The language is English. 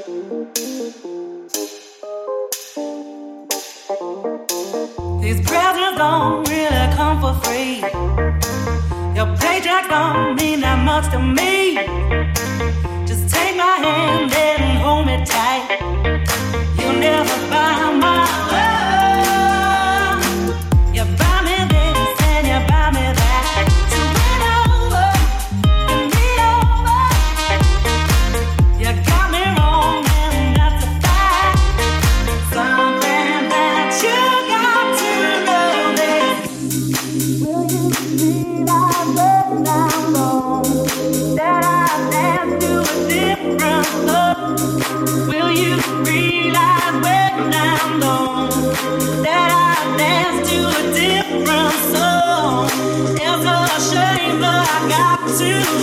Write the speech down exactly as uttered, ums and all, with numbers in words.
These presents don't really come for free. Your paycheck don't mean that much to me. Just take my hand and hold me tight. You'll never buy my love. You buy me this and you buy me that. So win over and lean over. You got me wrong and that's a fact. Something that you got to know this. Will you realize when I'm gone that I dance to a different love? Will you realize when I'm gone that I dance to a different song? It's a shame, but I got to